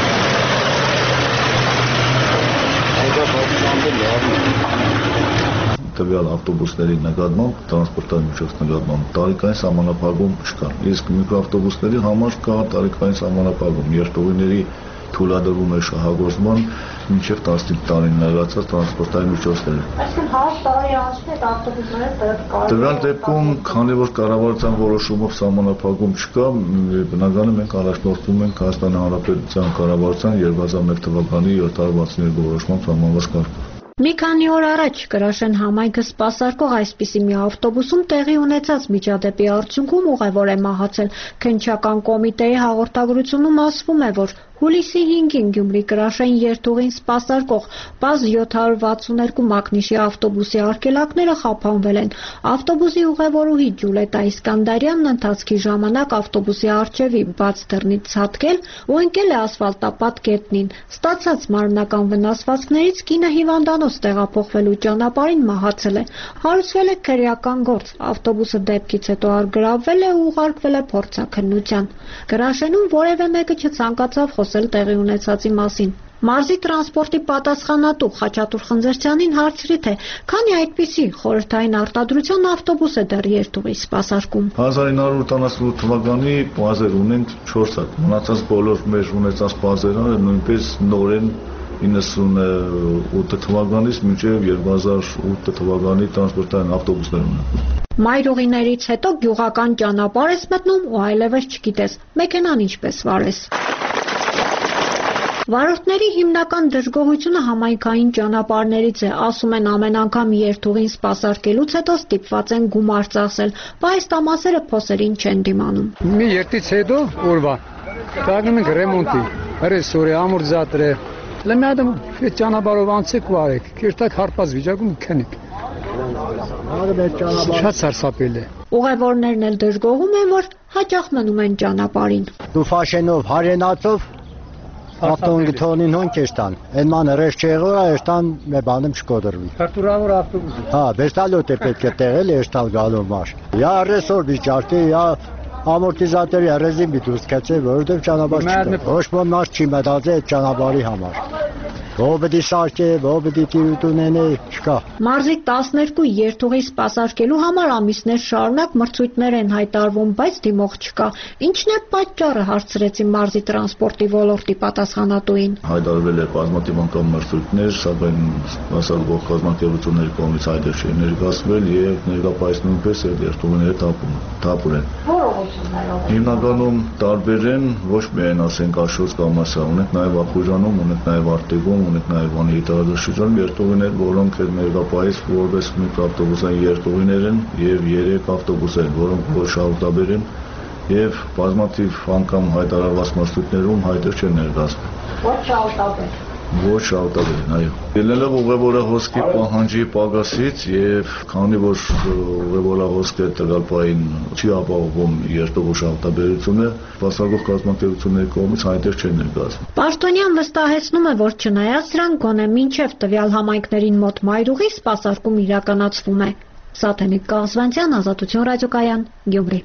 Speaker 5: Տվյալ ավտոբուսների նկատմամբ, տրանսպորտային միջոցների նկատմամբ տարիքային սահմանափակում չկա։ Իսկ միկրոավտոբուսների համար կա տարիքային սահմանափակում, երթուղիների թույլատրվում է շահագործման մինչև 15 տարին ներառած տրանսպորտային միջոցները։
Speaker 10: Այսինքն 100 տարի անցնի այդ ավտոբուսները դեռ կարող։
Speaker 5: Տվյալ դեպքում, քանի որ կառավարության որոշումով սահմանափակում չկա, բնականում ենք առաջնորդվում ենք Հայաստանի Հանրապետության կառավարության 2001 թվականի 762 որոշմամբ սահմանված կարգով։
Speaker 10: Մի քանի օր առաջ Կրաշեն համայնքը սպասարկող այսպիսի մի ավտոբուսում տեղի ունեցած միջադեպի արդյունքում ուղևոր է մահացել։ Քննչական կոմիտեի հաղորդագրությունում ասվում է, որ հուլիսի 5-ին Գյումրի Կրաշեն երթուղին սպասարկող ՊԱԶ 762 մակնիշի ավտոբուսի արգելակները խափանվել են։ Ավտոբուսի ուղևորուհի Ջուլետա Իսկանդարյանն ընթացքի ժամանակ ավտոբուսի առջևի բաց դռնից ցատկել ու ընկել է ասֆալտապատ գետնին։ Ստացած մարմնական վնասվածքներից կինը հիվանդանոց տեղափոխվելու ճանապարհին մահացել է։ Հարուցվել է քրեական գործ։ Ավտոբուսը դեպքից հետո արգրավվել է ու ուղարկվել է փորձաքննության։ Կրաշենում որևէ մեկը չցանկացավ խոսել տեղի ունեցածի մասին։ Մարզի տրանսպորտի պատասխանատու Խաչատուր Խնձերցյանին հարցրի, թե քանի այդպիսի խորհրդային արտադրության ավտոբուս է դեռ երթուղի սպասարկում։
Speaker 5: 1978 թվականի պազեր ունենք 4 հատ։ Մնացած բոլոր մեր ունեցած պազերը նույնպես նորեն 98 թվականից մինչև 2008 թվականի տրանսպորտային ավտոբուսներ ունենք։
Speaker 10: Մայրուղիներից հետո գյուղական ճանապարհ ես մտնում ու այլևս չգիտես մեքենան ինչպես վարես։ Վարորդների հիմնական դժգոհությունը համայնքային ճանապարհներից է, ասում են ամեն անգամ երթուղին սպասարկելուց հետո ստիպված են գումար ծախսել, բայց տամասերը փոսերին չեն դիմանում։
Speaker 11: Մի երթից հետո օրվա կանգնում ենք ռեմոնտի, ռեսուրի, ամորտիզատորը, լեմյադում ճանապարհով անցեք ու արեք, քերտակ հարբած վիճակում քնեք։ Շատ սարսափել է։
Speaker 10: Ուղևորներն էլ դժգոհում են, որ հաճախ մնում են ճանապարհին։
Speaker 12: Դու ֆաշենով հարենացով ավտոմոբիլին հոնքեստան, այնման ռեշչեգորա էստան մե բանեմ չկոդրվի։ Քարտուրավոր ավտոբուս։ Հա, բեստալոտ է պետք է տեղել էստալ գալու մար։ Յա ռեսոր վիճակի, յա ամորտիզատորի ռեզին բիդուս կացե, որովհետև ճանապարհ չկա։ Ոչ ոք մարդ չի մտածել այդ ճանապարհի համար։ Ո՞բդի սարքե, ո՞բդի տիրուտունենե չկա։
Speaker 10: Մարզի 12 երթուղի սպասարկելու համար ամիսներ շարունակ մրցույթներ են հայտարվում, բայց դիմող չկա։ Ինչն է պատճառը, հարցրեցի մարզի տրանսպորտի ոլորտի պատասխանատուին։
Speaker 13: Հայտարարվել է բազմաթիվ անգամ մրցույթներ, սակայն հասարակող կազմակերպությունների կողմից այդեր չէին ներկայացվել եւ ներկայապես նույնպես այդ երթուղիները թափուր են։ Հիմնականում տարբեր են, ոչ միայն ասենք Աշոց կամ ասա, ունենք նաեւ Ախուժանում, ունենք նաեւ Արտեգում, ունենք նաեւ Վանի տարածաշրջանում երթուղիներ, որոնք ներկայապես որպես միկրոավտոբուսային երթուղիներ են եւ 3 ավտոբուսեր, որոնք ոչ շահութաբեր են եւ բազմաթիվ անգամ հայտարարված մրցույթներում հայտեր չեն ներկայացվել։
Speaker 10: Ոչ շահութաբեր։
Speaker 13: Ոչ շահութաբեր, այո։ Ելնելով ուղևորահոսքի պահանջի պակասից եւ քանի որ ուղևորահոսքը տվյալ պահին չի ապահովում երթուղու շահութաբերությունը, սպասարկող կազմակերպությունների կողմից հայտեր չեն ներկայացվում։
Speaker 10: Պաշտոնյան վստահեցնում է, որ չնայած դրան գոնե մինչև տվյալ համայնքներին մոտ մայրուղի սպասարկում իրականացվում է։ Սաթենիկ Կաղզվանցյան, Ազատություն ռադիոկայան, Գյումրի։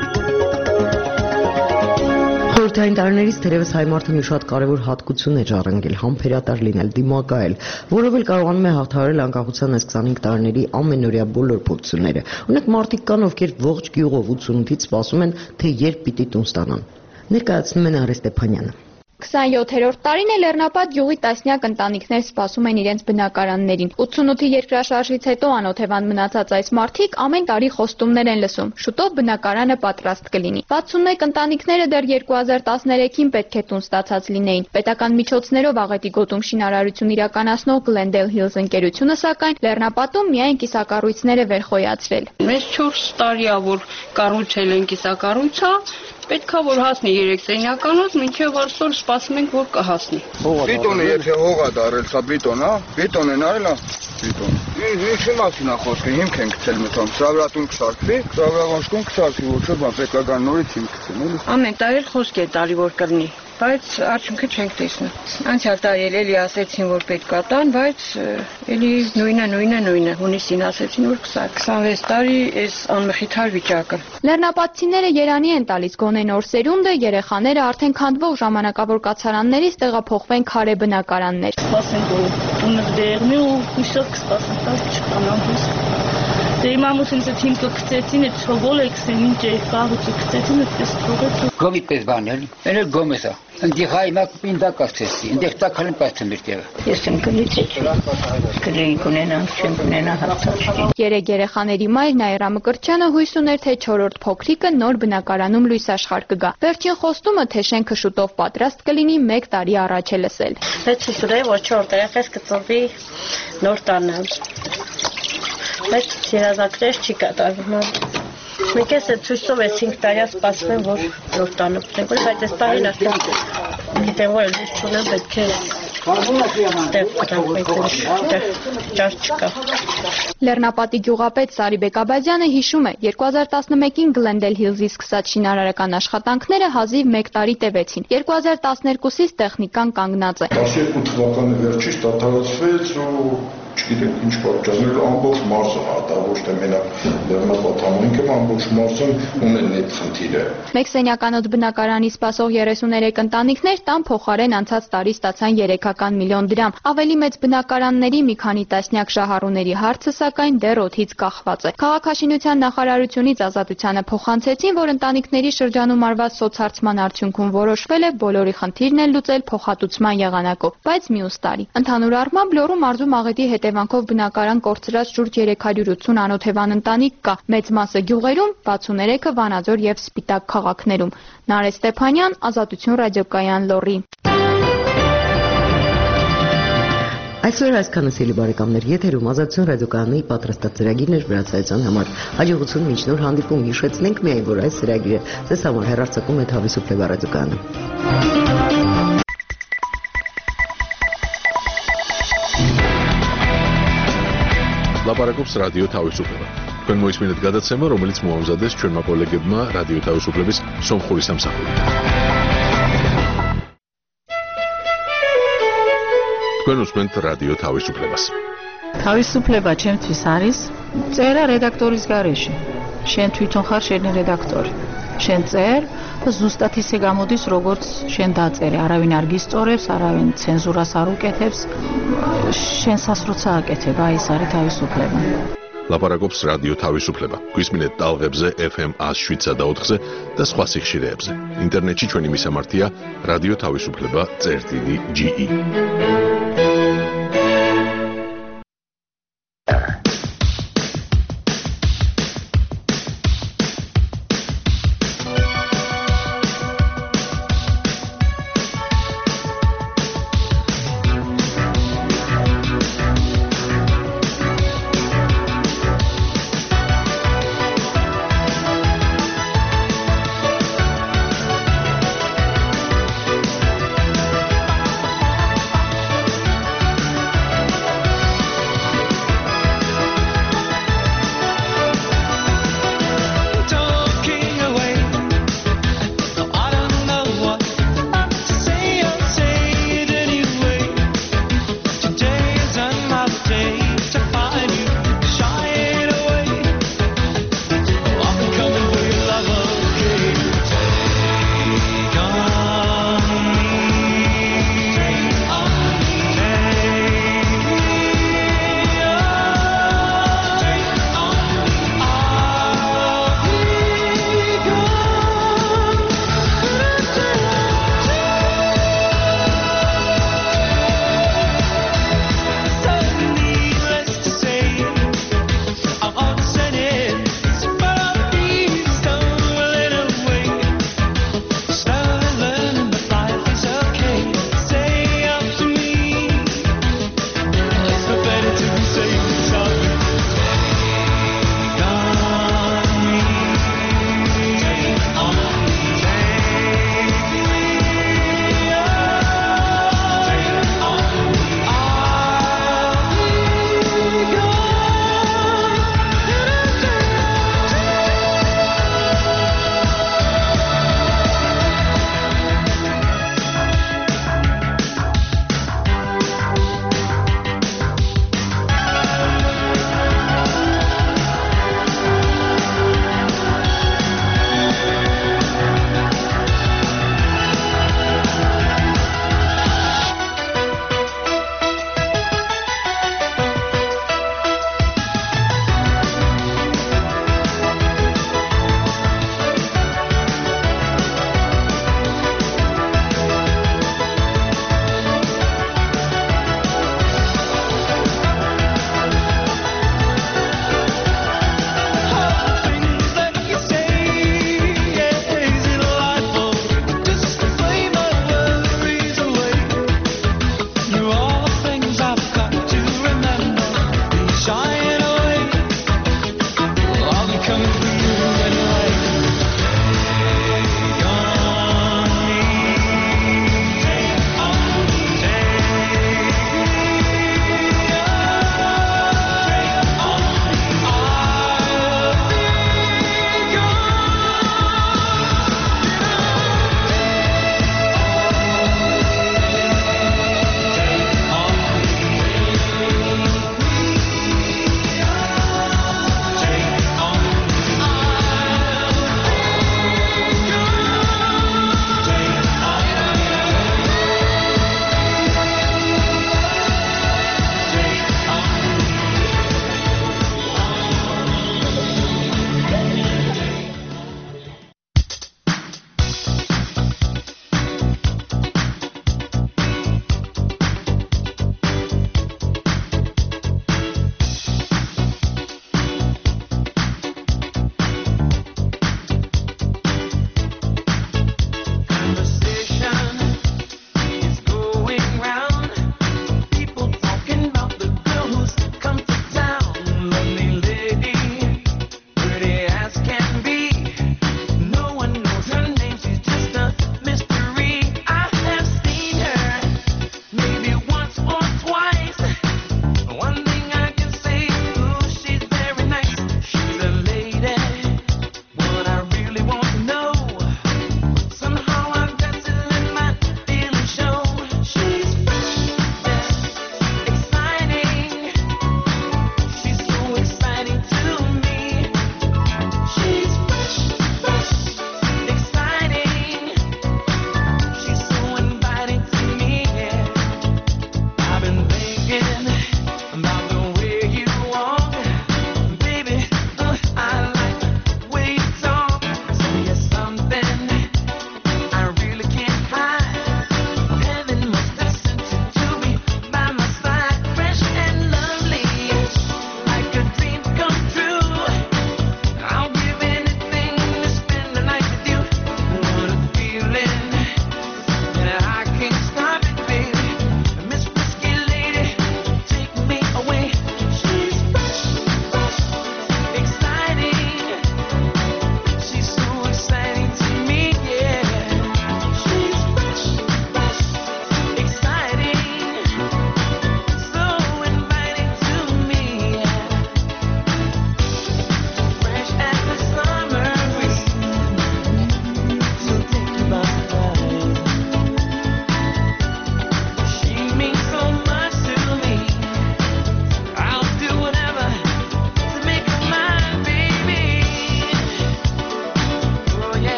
Speaker 3: Խորհրդային տարիներից թերևս հայ մարդը մի շատ կարևոր հատկություն է ժառանգել, համբերատար լինել, դիմակայել, որով էլ կարողանում է հաղթահարել անկախության այս 25 տարիների ամենօրյա բոլոր փորձությունները։ Ունեք մարդիկ կան, ովքեր ողջ գյուղով 88-ից սպասում են, թե երբ պիտի տուն ստանան։ Ներկայացնում են Արեշ Ստեփանյանը։
Speaker 14: 27-րդ տարին է Լեռնապատ գյուղի տասնյակ ընտանիքներ սպասում են իրենց բնակարաններին։ 88-ի երկրաշարժից հետո անօթևան մնացած այս մարդիկ ամեն տարի խոստումներ են լսում։ Շուտով բնակարանը պատրաստ կլինի։ 61 ընտանիքները դեռ 2013-ին պետք է տուն ստացած լինեին։ Պետական միջոցներով աղետի գոտում շինարարություն իրականացնող Glendale Hills ընկերությունը սակայն Լեռնապատում միայն կիսակառույցներ է վերխոյացրել։
Speaker 15: Մեզ 4 տարի է որ կառույցել են կիսակառույցը, պետքա որ հասնի 3 սենյականոց, մինչև այսօր սպասում ենք որ կհասնի։
Speaker 16: Բիտոնը եթե հող է դարել, սա բիտոն է, բիտոն են արել, բիտոն։ Ինչի մասին է խոսքը, հիմք են գցել մտամ, սավրատուն կսարքվի, սավրավանշկուն կսարքվի, ոչ բան պետք է նորից հիմք գցեն, էլի։
Speaker 15: Ամեն տարի խոսք է տալի որ կլինի, բայց արդյունքը չենք տեսնում։ Անցյալ տարի էլի ասեցին որ պետք է տան, բայց էլի նույնը, հունիսին ասեցին որ 26 տարի այս անմխիթար վիճակը։
Speaker 14: Լեռնապատցիները երանի են տալիս գոնե նոր սերունդը, երեխաները արդեն քանդվող ժամանակավոր կացարաններից տեղափոխվեն քարե բնակարաններ։
Speaker 15: Սպասենք որ տունը դեղնի ու հույսով կսպասենք, բայց չկանան հույս։ Դե իմ ամուսինս այդ հիմքը գցեցին, այդ ցողոլ էքսեն ինչ է կաղուծը գցեցին, այդպես թողեց։
Speaker 17: Գոմի պես բան էլ, էլ գոմեսա։ Ընդեղ հայմա պինդա կացեցի, ընդեղ տակալն պաստեմ բերտեղ։
Speaker 15: Ես եմ կլիցի։ Կլեի կունենամ, չեմ կունենա հաղթաճ։
Speaker 14: Երեք երեխաների մայր Նաիրա Մկրտչյանը հույս ուներ, թե 4-րդ փոքրիկը նոր բնակարանում լույս աշխարհ կգա։ Վերջին խոստումը, թե շենքը շուտով պատրաստ կլինի, 1 տարի առաջ է լսել։
Speaker 15: Բայց հույս ունեի, որ 4 երեխաս կծնվի նոր տանը։ Բայց երազանքներ չի կատարվում։ Մենք էս ցույցով է 5 տարի սպասում որ նոր տանը պետք է, բայց այս տարին արդեն գիտեմ որ ես չունեմ պետք է
Speaker 14: Լեռնապատի գյուղապետ Սարիբեկ Աբազյանը հիշում է 2011-ին Glendale Hills-ի սկսած շինարարական աշխատանքները հազիվ 1 տարի տևեցին։ 2012-ից տեխնիկան կանգնած է։
Speaker 5: 12 թվականի վերջից դադարեցվեց ու չգիտեմ ինչ պատճառներ ամբողջ մարզը հատա ոչ թե մենակ Լեռնապատ համայնքը, ամբողջ մարզում ունեն այդ խնդիրը։
Speaker 14: Մեկ սենյականոց բնակարանի սպասող 33 ընտանիքներ տան փոխարեն անցած տարի ստացան 3 միլիոն դրամ։ Ավելի մեծ բնակարանների մի քանի տասնյակ շահառուների հարցը սակայն դեռ օդից կախված է։ Քաղաքաշինության նախարարությունից Ազատությանը փոխանցեցին, որ ընտանիքների շրջանում արված սոցհարցման արդյունքում որոշվել է բոլորի խնդիրն են լուծել փոխհատուցման եղանակով, բայց մյուս տարի։ Ընդհանուր առմամբ Լոռու մարզում աղետի հետևանքով բնակարան կորցրած շուրջ 380 անօթևան ընտանիք կա, մեծ մասը գյուղերում, 63-ը Վանաձոր եւ Սպիտակ քաղաքներում։ Նարեշ Ստեփանյան, Ազատություն ռադիոկայան, Լոռի։
Speaker 3: Այսօր այսքանը սիրելի բարեկամներ, եթերում Ազատություն ռադիոկայանի պատրաստած ծրագիրն էր վրացայցան համար։ Հաջողություն մինչ նոր հանդիպում, հիշեցնենք միայն, որ այս ծրագիրը ձեզ համար հեռարձակում է Թավիսուփլեվա ռադիոկայանը։
Speaker 1: Լապարակոպս ռադիո Թավիսուփլեվա თქვენ მოისმინეთ გადაცემა, რომელიც მოამზადეს ჩვენმა კოლეგებმა რადიო თავისუფლების სომხური სამსახურით. თქვენ უსმენთ რადიო თავისუფლებას.
Speaker 18: თავისუფლება ჩემთვის არის წერა რედაქტორის გარეშე. შენ თვითონ ხარ შენი რედაქტორი. შენ წერ და ზუსტად ისე გამოდის, როგორც შენ დაწერე. არავინ არ გისწორებს, არავინ ცენზურას არ უკეთებს. შენსას როცა აკეთებ, აი ეს არის თავისუფლება.
Speaker 1: ლაპარაკობს რადიო თავისუფლება. გვისმინეთ ტალღებზე FM 107-სა და 4-ზე და სხვა სიხშირეებზე. ინტერნეტში ჩვენი მისამართია რადიო თავისუფლება.ge.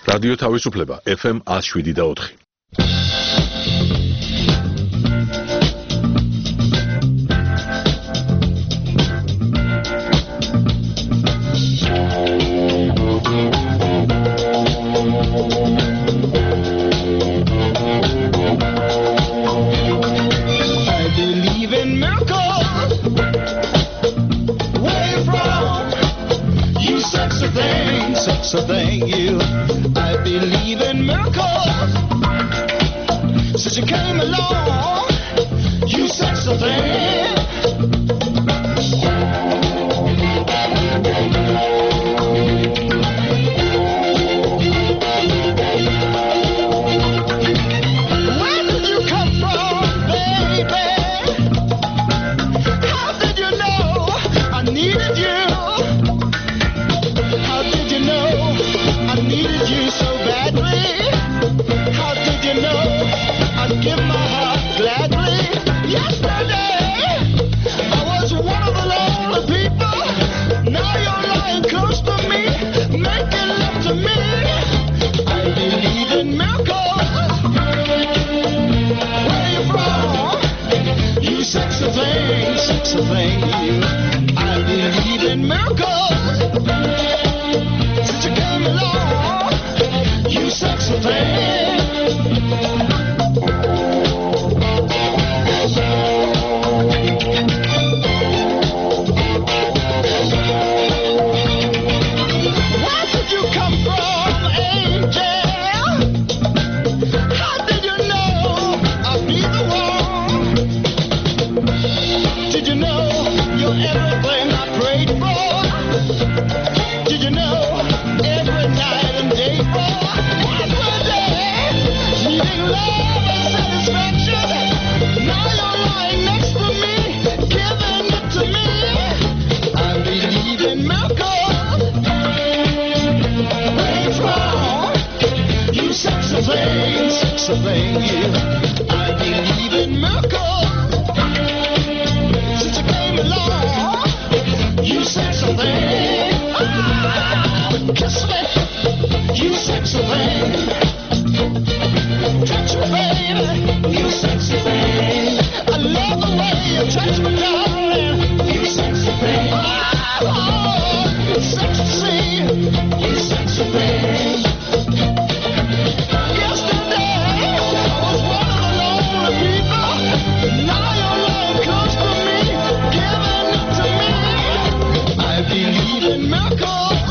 Speaker 1: რადიო თავისუფლება FM 107.4.
Speaker 19: So thank you. I believe in miracles. Since you came along, you said so thing. Where did you come from, baby? How did you know I needed you? I needed you so badly. How did you know I'd give my heart gladly? Yesterday I was one of the lonely people. Now you're lying close to me, making love to me. I believe in miracles. Where are you from? You sexy thing, you. I believe in miracles. Since you came along, you sexy thing. Where did you come from, angel? How did you know I'd be the one? Did you know you're everything I prayed for? Did you know every night and day for every day, needing love and satisfaction? Now you're lying next to me, giving it to me. I believe in miracles. Where you from? You sexy thing, you. I believe in miracles. Since you came along, you sexy thing. Kiss me, you sexy thing. Touch me, baby, you sexy thing. I love the way you touch me, darling. You sexy thing. Oh, sexy, you sexy thing. Yesterday I was one of the lonely people. Now you're lying close to me, giving it to me. I believe in miracles.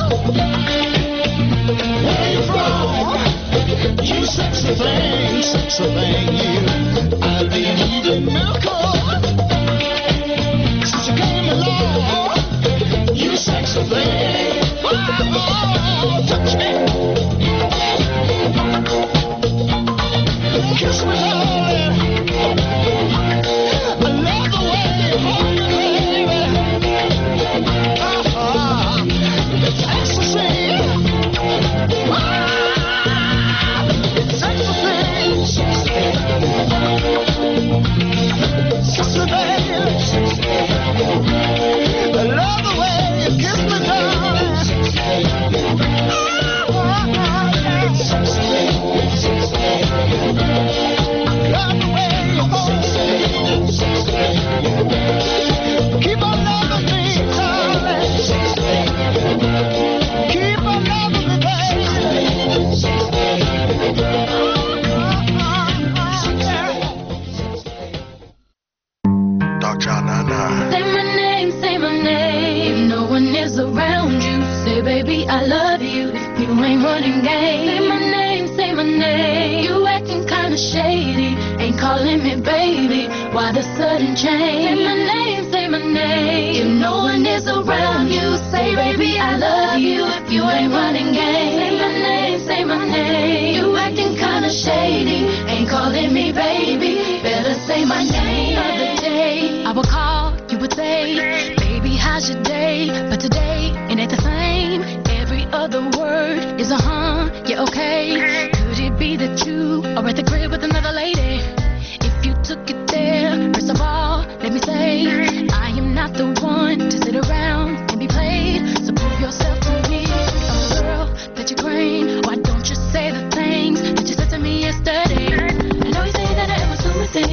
Speaker 19: Where you from? You sexy thing, you. I believe in miracles. Since you came along, you sexy thing. Oh, touch me. Kiss me, darling. I love the way you hold me, baby. It's ecstasy. It's ecstasy. Sexy baby. I love the way you kiss me, darling. Love the way you hold me. Keep on loving me, darling. Keep on loving me, baby.
Speaker 20: Dr. Nana.
Speaker 21: Say my name. If no one is around you, say baby I love you. If you ain't running game, say my name. You acting kinda shady, ain't calling me baby. Why the sudden change? Say my name. If no one is around you, say baby I love you. If you ain't running game, say my name. You acting kinda shady, ain't calling me baby. Better say my name. The other day I would call, you would say, baby how's your day? But today it ain't the same. Every other word is a yeah okay. Could it be that you are at the crib with another lady? If you took it there, first of all, let me say, I am not the one to sit around and be played. So prove yourself to me. I'm the girl that you claim. Why don't you say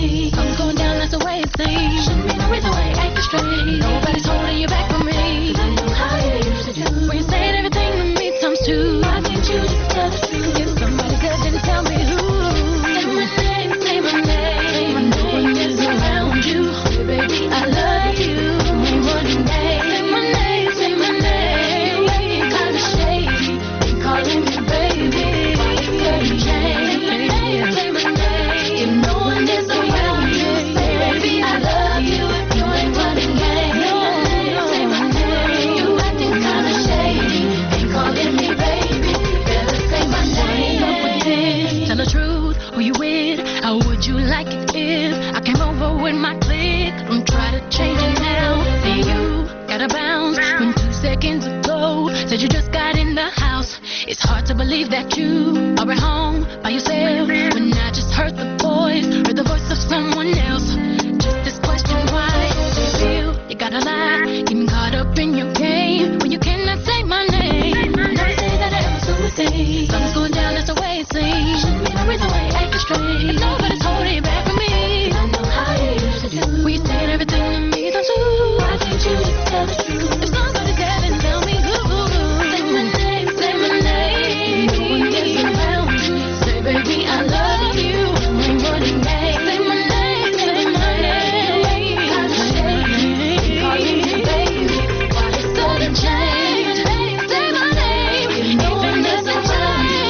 Speaker 21: me. Something's going down, that's the way it seems. Shouldn't be no reason why you acting straight. Nobody's holding you back from me. 'Cause I know how you used to do. When you said everything to me times two. Why can't you just tell the truth? If somebody good, then tell me who. Say my name, say my name. No one is around you. Hey, baby, I love you. Ain't running days. Say my name, say my name. You acting kinda shady. Ain't calling me baby. Why you getting changed? Say my name, say my name. If no one is around you, say baby, I love you. You ain't running games. Say my name. You acting kinda shady. Ain't calling me baby. Better say my name. Tell the truth, who you with? How would you like it if I came over with my clique? Don't try to change it now. See you gotta bounce when 2 seconds ago said you just got in the house. It's hard to believe that you are at home by yourself when I just heard the voice of someone else. Just this question, why do you feel you gotta lie? Getting caught up in your game when you cannot say my name. Never say that I am a suicide. Something's going down, that's the way it seems. Shouldn't be no reason why you acting straight. If nobody's holding back from me, 'cause I know how you used to do. We said everything to me times two. Why can't you just tell the truth? If somebody's there, then tell me who. Say my name, say my name. No one is around you. Say baby, I love you. Ain't running games. Say my name, say my name. Kinda shady, calling me baby. Why it's sudden change? Say my name. No one is around you.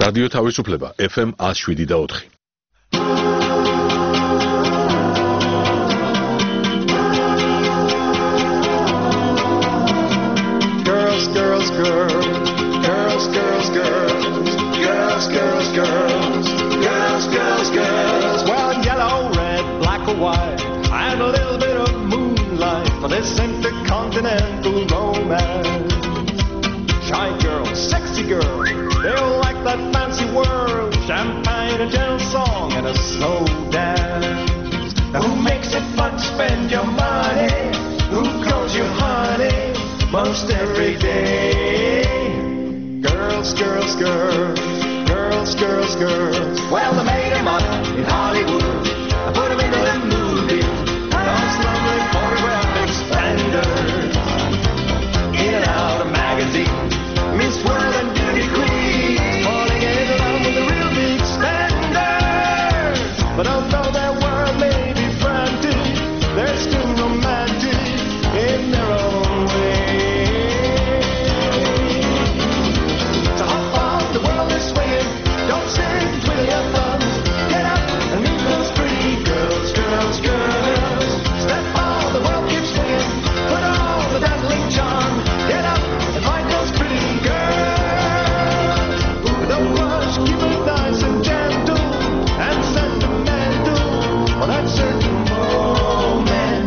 Speaker 1: რადიო თავისუფლება FM 107.4.
Speaker 19: Girls, girls, girls, girls, girls, girls, girls, girls, girls, girls, girls, girls. Well, yellow, red, black or white, and a little bit of moonlight for this intercontinental romance. Shy girls, sexy girls, they all like that fancy world, champagne, a gentle song, and a slow dance. Now who makes it fun to spend your money? Who calls you honey most every day? Girls, girls, girls, girls, girls, girls. Well, they made him up in Hollywood. I put him into the movie. Those lovely photographic standards. In and out of magazines. Miss World and Beauty Queen. Falling in love with the real big standards. But although their world may be frantic, they're still romantic in their own way. So hop on, the world is swinging. Don't sit, twiddle your thumbs. Get up and meet those pretty girls, girls, girls. Step on, the world keeps swinging. Put on the dazzling charm. Get up and find those pretty girls. Don't rush, keep it nice and gentle and sentimental for that certain moment.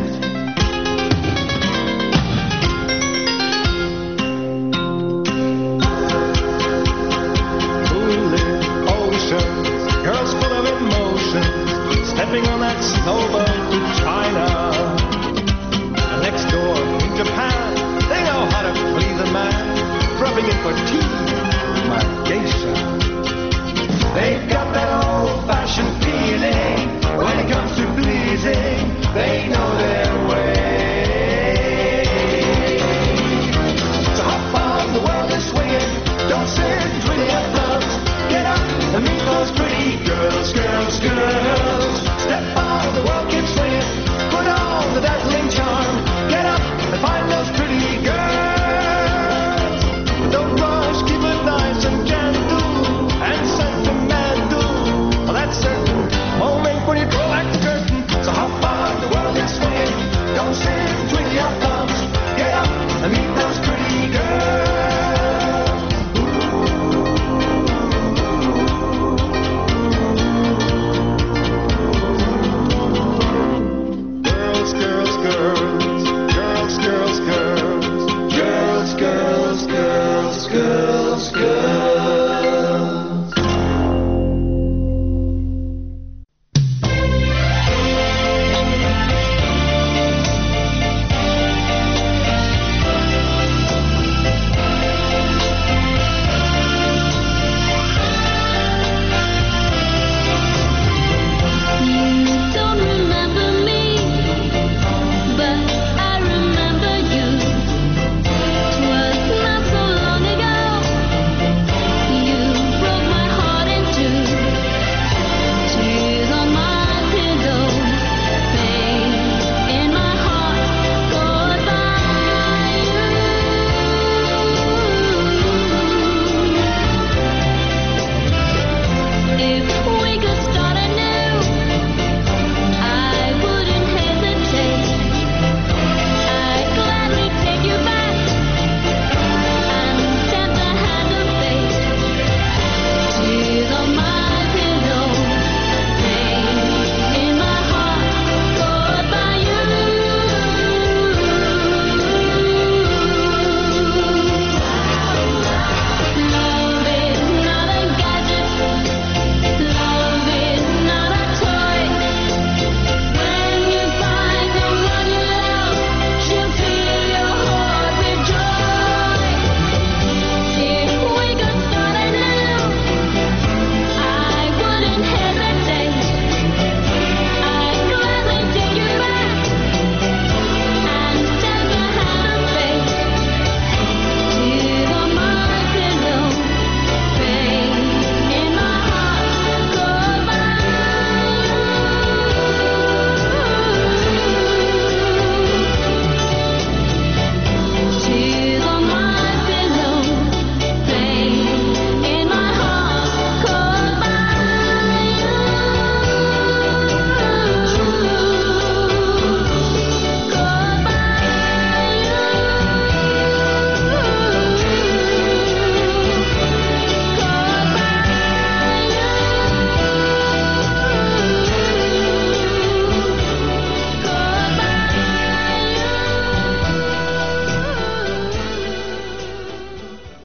Speaker 19: Moonlit oceans, girls full of emotions, stepping on that snowboat to China. And next door in Japan, they know how to please a man, rubbing in for tea, my geisha. They've got that old-fashioned feeling when it comes to pleasing. They know their way. So hop on, the world is swinging. Don't sit, twiddle your thumbs. Get up and meet those pretty girls, girls, girls. Step on, the world keeps swinging. Put on the dazzling charm. Get up and find those pretty girls. Don't